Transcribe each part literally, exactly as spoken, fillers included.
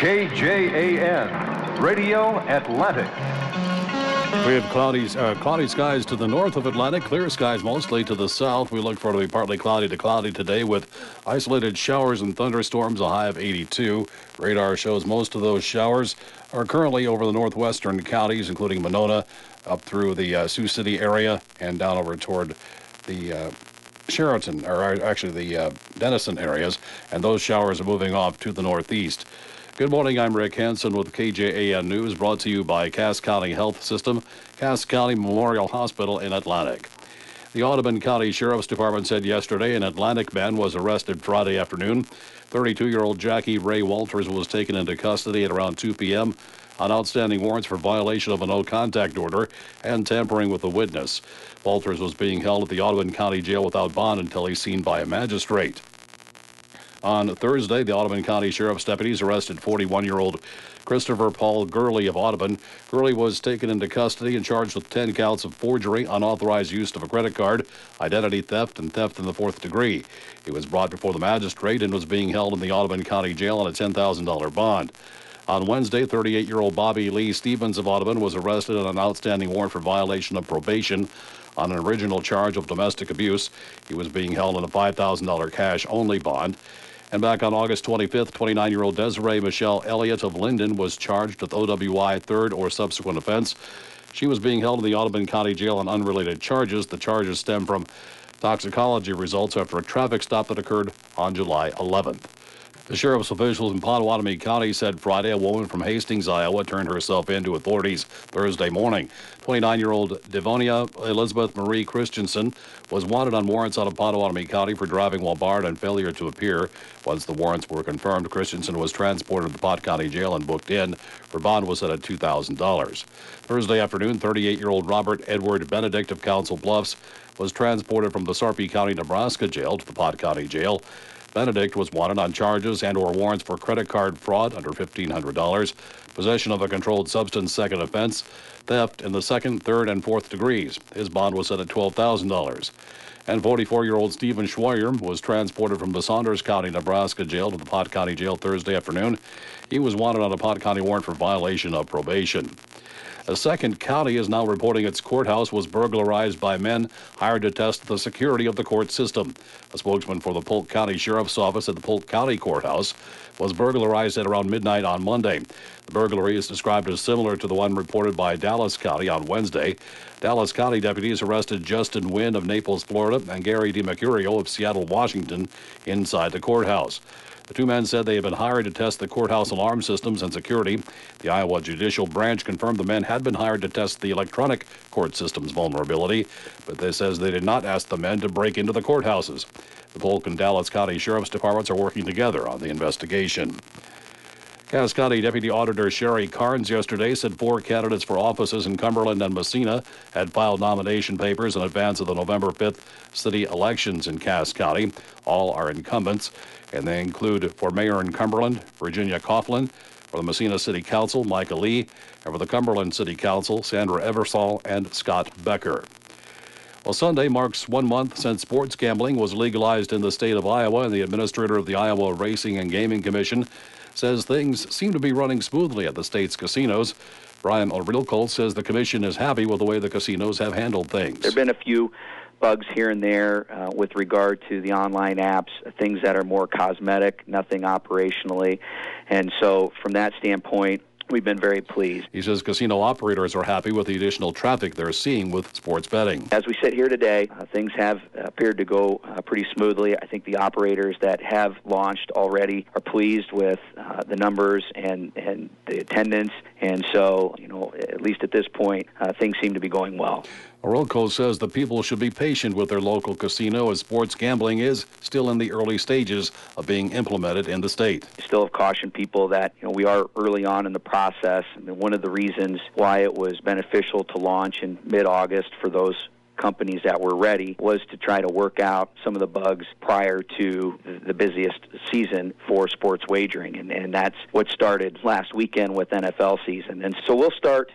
K J A N, Radio Atlantic. We have cloudy, uh, cloudy skies to the north of Atlantic, clear skies mostly to the south. We look for it to be partly cloudy to cloudy today with isolated showers and thunderstorms, a high of eighty-two. Radar shows most of those showers are currently over the northwestern counties, including Monona, up through the uh, Sioux City area and down over toward the uh, Sheraton, or actually the uh, Denison areas, and those showers are moving off to the northeast. Good morning, I'm Rick Hansen with K J A N News, brought to you by Cass County Health System, Cass County Memorial Hospital in Atlantic. The Audubon County Sheriff's Department said yesterday an Atlantic man was arrested Friday afternoon. thirty-two-year-old Jackie Ray Walters was taken into custody at around two p.m. on outstanding warrants for violation of a no-contact order and tampering with a witness. Walters was being held at the Audubon County Jail without bond until he's seen by a magistrate. On Thursday, the Audubon County Sheriff's deputies arrested forty-one-year-old Christopher Paul Gurley of Audubon. Gurley was taken into custody and charged with ten counts of forgery, unauthorized use of a credit card, identity theft, and theft in the fourth degree. He was brought before the magistrate and was being held in the Audubon County Jail on a ten thousand dollars bond. On Wednesday, thirty-eight-year-old Bobby Lee Stevens of Audubon was arrested on an outstanding warrant for violation of probation on an original charge of domestic abuse. He was being held on a five thousand dollars cash-only bond. And back on August twenty-fifth, twenty-nine-year-old Desiree Michelle Elliott of Linden was charged with O W I third or subsequent offense. She was being held in the Audubon County Jail on unrelated charges. The charges stem from toxicology results after a traffic stop that occurred on July eleventh. The sheriff's officials in Potawatomi County said Friday a woman from Hastings, Iowa, turned herself in to authorities Thursday morning. twenty-nine-year-old Devonia Elizabeth Marie Christensen was wanted on warrants out of Potawatomi County for driving while barred and failure to appear. Once the warrants were confirmed, Christensen was transported to the Pot County Jail and booked in. Her bond was set at two thousand dollars. Thursday afternoon, thirty-eight-year-old Robert Edward Benedict of Council Bluffs was transported from the Sarpy County, Nebraska jail to the Pot County Jail. Benedict was wanted on charges and or warrants for credit card fraud under fifteen hundred dollars, possession of a controlled substance second offense, theft in the second, third, and fourth degrees. His bond was set at twelve thousand dollars. And forty-four-year-old Stephen Schweier was transported from the Saunders County, Nebraska jail to the Pot County Jail Thursday afternoon. He was wanted on a Pot County warrant for violation of probation. A second county is now reporting its courthouse was burglarized by men hired to test the security of the court system. A spokesman for the Polk County Sheriff's Office at the Polk County Courthouse was burglarized at around midnight on Monday. The burglary is described as similar to the one reported by Dallas County on Wednesday. Dallas County deputies arrested Justin Wynn of Naples, Florida, and Gary DiMercurio of Seattle, Washington, inside the courthouse. The two men said they had been hired to test the courthouse alarm systems and security. The Iowa Judicial Branch confirmed the men had been hired to test the electronic court system's vulnerability, but they says they did not ask the men to break into the courthouses. The Polk and Dallas County Sheriff's Departments are working together on the investigation. Cass County Deputy Auditor Sherry Carnes yesterday said four candidates for offices in Cumberland and Massena had filed nomination papers in advance of the November fifth city elections in Cass County. All are incumbents, and they include for mayor in Cumberland, Virginia Coughlin, for the Massena City Council, Micah Lee, and for the Cumberland City Council, Sandra Eversole and Scott Becker. Well, Sunday marks one month since sports gambling was legalized in the state of Iowa, and the administrator of the Iowa Racing and Gaming Commission says things seem to be running smoothly at the state's casinos. Brian O'Rilko says the commission is happy with the way the casinos have handled things. There have been a few bugs here and there uh, with regard to the online apps, things that are more cosmetic, nothing operationally. And so from that standpoint, we've been very pleased. He says casino operators are happy with the additional traffic they're seeing with sports betting. As we sit here today, uh, things have appeared to go uh, pretty smoothly. I think the operators that have launched already are pleased with uh, the numbers and, and the attendance. And so, you know, at least at this point, uh, things seem to be going well. O'Rilko says the people should be patient with their local casino as sports gambling is still in the early stages of being implemented in the state. Still have cautioned people that, you know, we are early on in the process. I mean, one of the reasons why it was beneficial to launch in mid-August for those companies that were ready was to try to work out some of the bugs prior to the busiest season for sports wagering, and, and that's what started last weekend with N F L season. And so we'll start uh,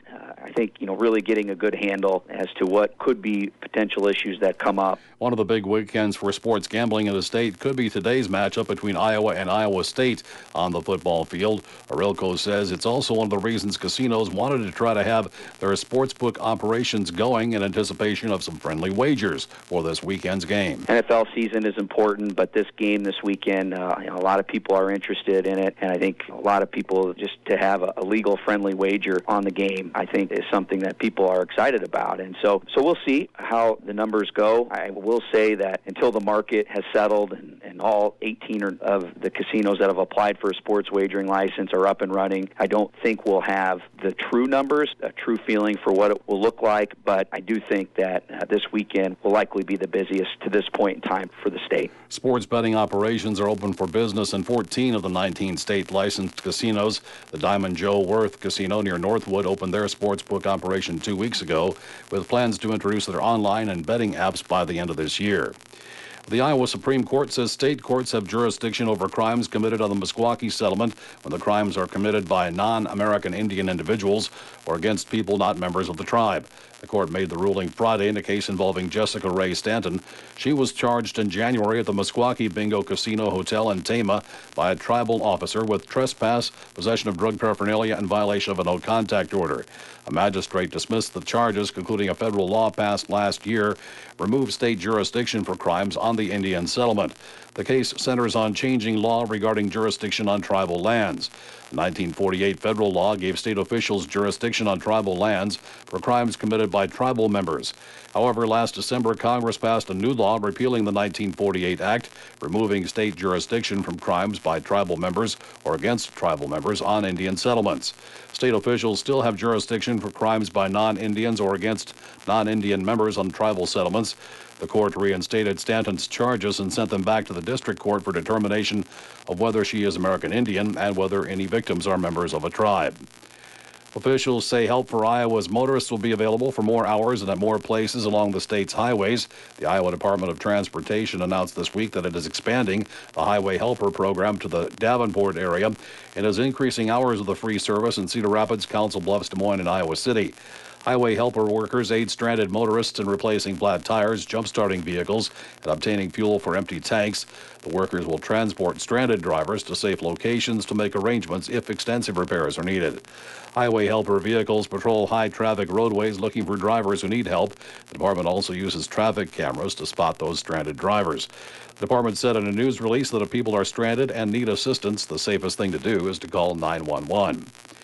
I think, you know, really getting a good handle as to what could be potential issues that come up. One of the big weekends for sports gambling in the state could be today's matchup between Iowa and Iowa State on the football field. Arilco says it's also one of the reasons casinos wanted to try to have their sportsbook operations going in anticipation of some friendly wagers for this weekend's game. N F L season is important, but this game this weekend, uh, you know, a lot of people are interested in it, and I think a lot of people just to have a, a legal friendly wager on the game, I think is something that people are excited about. And so, so we'll see how the numbers go. I will say that until the market has settled and, and all eighteen of the casinos that have applied for a sports wagering license are up and running, I don't think we'll have the true numbers, a true feeling for what it will look like, but I do think that uh, this weekend will likely be the busiest to this point in time for the state. Sports betting operations are open for business in fourteen of the nineteen state licensed casinos. The Diamond Joe Worth Casino near Northwood opened their sportsbook operation two weeks ago, with plans to introduce their online and betting apps by the end of this year. The Iowa Supreme Court says state courts have jurisdiction over crimes committed on the Meskwaki settlement when the crimes are committed by non-American Indian individuals or against people not members of the tribe. The court made the ruling Friday in a case involving Jessica Ray Stanton. She was charged in January at the Meskwaki Bingo Casino Hotel in Tama by a tribal officer with trespass, possession of drug paraphernalia, and violation of a no-contact order. A magistrate dismissed the charges, concluding a federal law passed last year removed state jurisdiction for crimes on the Indian settlement. The case centers on changing law regarding jurisdiction on tribal lands. The nineteen forty-eight federal law gave state officials jurisdiction on tribal lands for crimes committed by tribal members. However, last December, Congress passed a new law repealing the nineteen forty-eight Act, removing state jurisdiction from crimes by tribal members or against tribal members on Indian settlements. State officials still have jurisdiction for crimes by non-Indians or against non-Indian members on tribal settlements. The court reinstated Stanton's charges and sent them back to the district court for determination of whether she is American Indian and whether any victims are members of a tribe. Officials say help for Iowa's motorists will be available for more hours and at more places along the state's highways. The Iowa Department of Transportation announced this week that it is expanding the Highway Helper program to the Davenport area and is increasing hours of the free service in Cedar Rapids, Council Bluffs, Des Moines, and Iowa City. Highway Helper workers aid stranded motorists in replacing flat tires, jump-starting vehicles, and obtaining fuel for empty tanks. The workers will transport stranded drivers to safe locations to make arrangements if extensive repairs are needed. Highway Helper vehicles patrol high-traffic roadways looking for drivers who need help. The department also uses traffic cameras to spot those stranded drivers. The department said in a news release that if people are stranded and need assistance, the safest thing to do is to call nine one one.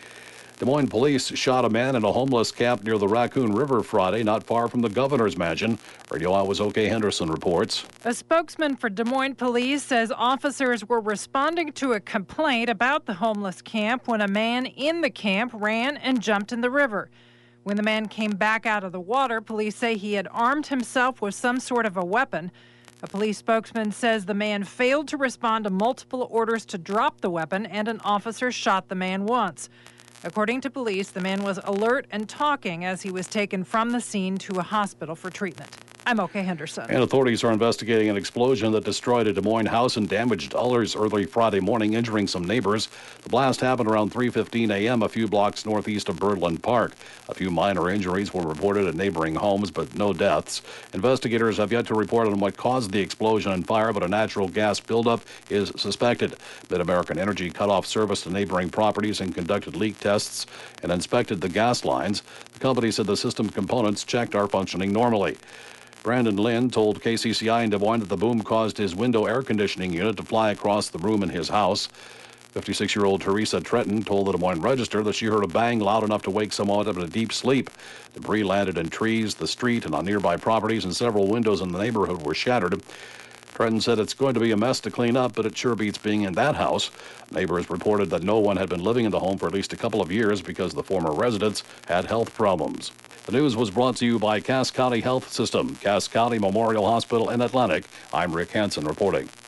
Des Moines police shot a man in a homeless camp near the Raccoon River Friday, not far from the governor's mansion. Radio Iowa's O K Henderson reports. A spokesman for Des Moines Police says officers were responding to a complaint about the homeless camp when a man in the camp ran and jumped in the river. When the man came back out of the water, police say he had armed himself with some sort of a weapon. A police spokesman says the man failed to respond to multiple orders to drop the weapon, and an officer shot the man once. According to police, the man was alert and talking as he was taken from the scene to a hospital for treatment. I'm O K Henderson. And authorities are investigating an explosion that destroyed a Des Moines house and damaged others early Friday morning, injuring some neighbors. The blast happened around three fifteen a.m. a few blocks northeast of Birdland Park. A few minor injuries were reported at neighboring homes, but no deaths. Investigators have yet to report on what caused the explosion and fire, but a natural gas buildup is suspected. Mid-American Energy cut off service to neighboring properties and conducted leak tests and inspected the gas lines. The company said the system components checked are functioning normally. Brandon Lynn told K C C I in Des Moines that the boom caused his window air conditioning unit to fly across the room in his house. fifty-six-year-old Teresa Tretton told the Des Moines Register that she heard a bang loud enough to wake someone up in a deep sleep. Debris landed in trees, the street, and on nearby properties, and several windows in the neighborhood were shattered. Tretton said it's going to be a mess to clean up, but it sure beats being in that house. Neighbors reported that no one had been living in the home for at least a couple of years because the former residents had health problems. The news was brought to you by Cass County Health System, Cass County Memorial Hospital in Atlantic. I'm Rick Hansen reporting.